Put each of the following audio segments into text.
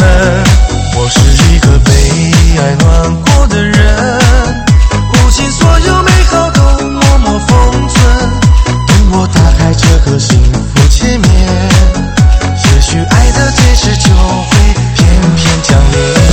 门。我是一个被爱暖过的人，不信所有美好都默默封存。等我打开这个幸福切面，也许爱的天使就会偏偏降临。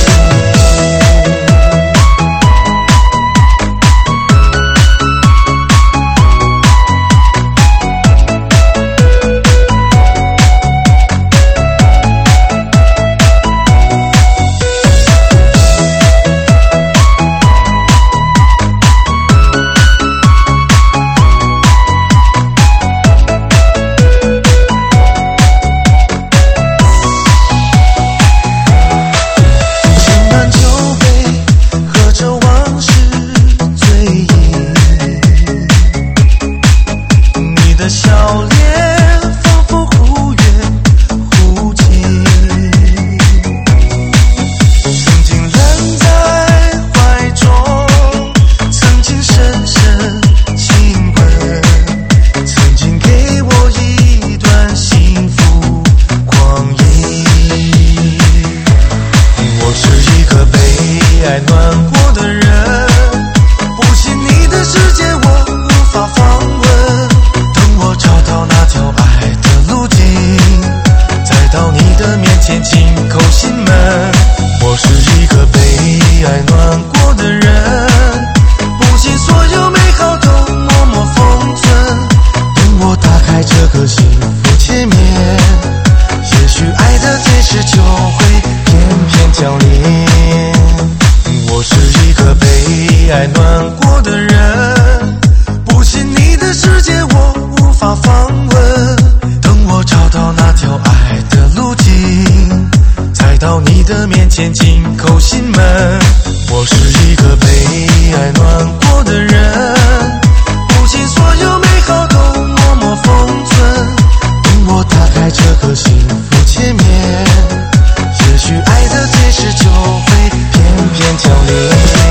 前进叩心门，我是一个被爱暖过的人，不信所有美好都默默封存。等我打开这个幸福切面，也许爱的天使就会偏偏降临。